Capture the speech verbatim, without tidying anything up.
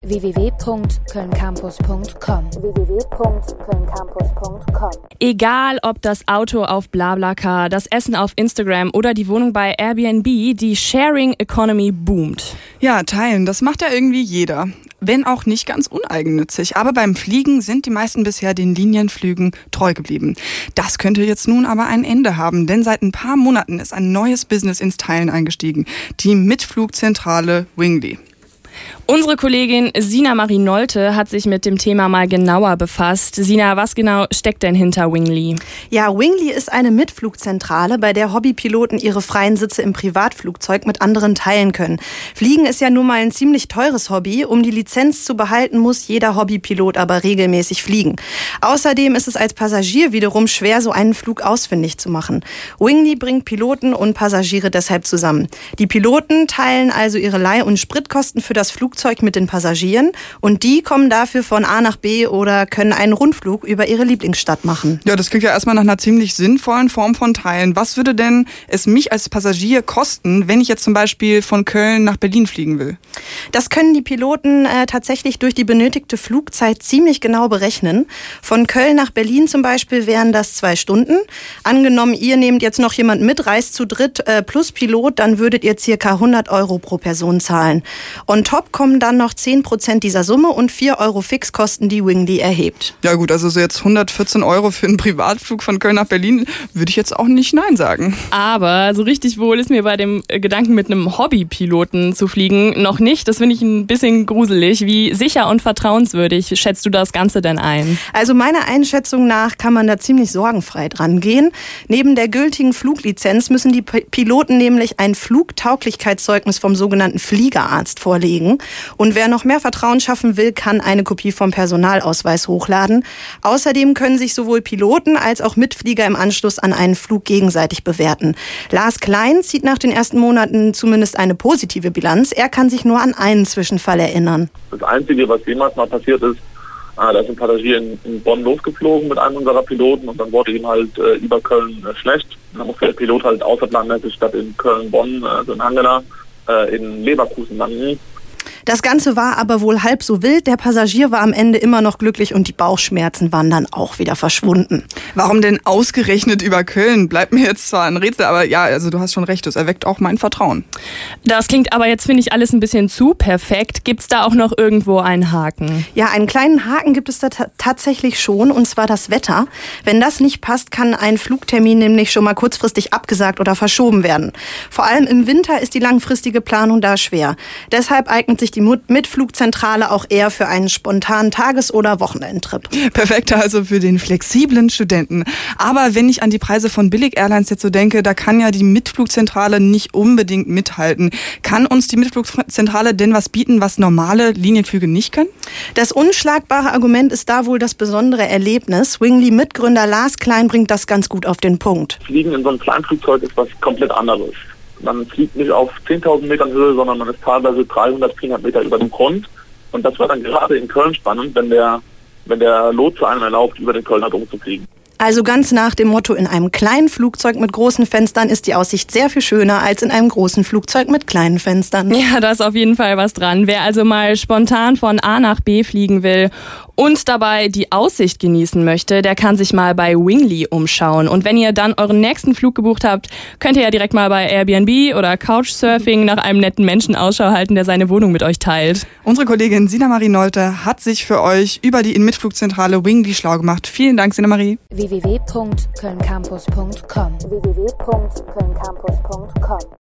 w w w punkt köln campus punkt com w w w punkt köln campus punkt com. Egal ob das Auto auf BlaBlaCar, das Essen auf Instagram oder die Wohnung bei Airbnb, die Sharing Economy boomt. Ja, teilen, das macht ja irgendwie jeder. Wenn auch nicht ganz uneigennützig. Aber beim Fliegen sind die meisten bisher den Linienflügen treu geblieben. Das könnte jetzt nun aber ein Ende haben, denn seit ein paar Monaten ist ein neues Business ins Teilen eingestiegen. Die Mitflugzentrale Wingly. Unsere Kollegin Sina Marie Nolte hat sich mit dem Thema mal genauer befasst. Sina, was genau steckt denn hinter Wingly? Ja, Wingly ist eine Mitflugzentrale, bei der Hobbypiloten ihre freien Sitze im Privatflugzeug mit anderen teilen können. Fliegen ist ja nun mal ein ziemlich teures Hobby. Um die Lizenz zu behalten, muss jeder Hobbypilot aber regelmäßig fliegen. Außerdem ist es als Passagier wiederum schwer, so einen Flug ausfindig zu machen. Wingly bringt Piloten und Passagiere deshalb zusammen. Die Piloten teilen also ihre Leih- und Spritkosten für das Flugzeug mit den Passagieren und die kommen dafür von A nach B oder können einen Rundflug über ihre Lieblingsstadt machen. Ja, das klingt ja erstmal nach einer ziemlich sinnvollen Form von Teilen. Was würde denn es mich als Passagier kosten, wenn ich jetzt zum Beispiel von Köln nach Berlin fliegen will? Das können die Piloten äh, tatsächlich durch die benötigte Flugzeit ziemlich genau berechnen. Von Köln nach Berlin zum Beispiel wären das zwei Stunden. Angenommen, ihr nehmt jetzt noch jemanden mit, reist zu dritt äh, plus Pilot, dann würdet ihr circa hundert Euro pro Person zahlen. On top kommen dann noch zehn Prozent dieser Summe und vier Euro Fixkosten, die Wingly erhebt. Ja gut, also so jetzt hundertvierzehn Euro für einen Privatflug von Köln nach Berlin würde ich jetzt auch nicht Nein sagen. Aber so richtig wohl ist mir bei dem Gedanken, mit einem Hobbypiloten zu fliegen, noch nicht. Das finde ich ein bisschen gruselig. Wie sicher und vertrauenswürdig schätzt du das Ganze denn ein? Also meiner Einschätzung nach kann man da ziemlich sorgenfrei dran gehen. Neben der gültigen Fluglizenz müssen die Piloten nämlich ein Flugtauglichkeitszeugnis vom sogenannten Fliegerarzt vorlegen. Und wer noch mehr Vertrauen schaffen will, kann eine Kopie vom Personalausweis hochladen. Außerdem können sich sowohl Piloten als auch Mitflieger im Anschluss an einen Flug gegenseitig bewerten. Lars Klein zieht nach den ersten Monaten zumindest eine positive Bilanz. Er kann sich nur an einen Zwischenfall erinnern. Das Einzige, was jemals mal passiert ist, ah, da ist ein Passagier in, in Bonn losgeflogen mit einem unserer Piloten und dann wurde ihm halt äh, über Köln äh, schlecht. Dann musste der Pilot halt außerplanmäßig statt in Köln-Bonn, also in Hangela, äh, in Leverkusen landen. Das Ganze war aber wohl halb so wild. Der Passagier war am Ende immer noch glücklich und die Bauchschmerzen waren dann auch wieder verschwunden. Warum denn ausgerechnet über Köln? Bleibt mir jetzt zwar ein Rätsel, aber ja, also du hast schon recht, das erweckt auch mein Vertrauen. Das klingt aber jetzt, finde ich, alles ein bisschen zu perfekt. Gibt es da auch noch irgendwo einen Haken? Ja, einen kleinen Haken gibt es da t- tatsächlich schon, und zwar das Wetter. Wenn das nicht passt, kann ein Flugtermin nämlich schon mal kurzfristig abgesagt oder verschoben werden. Vor allem im Winter ist die langfristige Planung da schwer. Deshalb eignet sich die Mitflugzentrale auch eher für einen spontanen Tages- oder Wochenendtrip. Perfekt also für den flexiblen Studenten. Aber wenn ich an die Preise von Billig-Airlines jetzt so denke, da kann ja die Mitflugzentrale nicht unbedingt mithalten. Kann uns die Mitflugzentrale denn was bieten, was normale Linienflüge nicht können? Das unschlagbare Argument ist da wohl das besondere Erlebnis. Wingly-Mitgründer Lars Klein bringt das ganz gut auf den Punkt. Fliegen in so einem Kleinflugzeug ist was komplett anderes. Man fliegt nicht auf zehntausend Metern Höhe, sondern man ist teilweise dreihundert, vierhundert Meter über dem Grund. Und das war dann gerade in Köln spannend, wenn der, wenn der Lotse einem erlaubt, über den Kölner Dom zu fliegen. Also ganz nach dem Motto, in einem kleinen Flugzeug mit großen Fenstern ist die Aussicht sehr viel schöner als in einem großen Flugzeug mit kleinen Fenstern. Ja, da ist auf jeden Fall was dran. Wer also mal spontan von A nach B fliegen will und dabei die Aussicht genießen möchte, der kann sich mal bei Wingly umschauen. Und wenn ihr dann euren nächsten Flug gebucht habt, könnt ihr ja direkt mal bei Airbnb oder Couchsurfing nach einem netten Menschen Ausschau halten, der seine Wohnung mit euch teilt. Unsere Kollegin Sina Marie Nolte hat sich für euch über die Mitflugzentrale Wingly schlau gemacht. Vielen Dank, Sina Marie. w w w punkt köln campus punkt com w w w punkt köln campus punkt com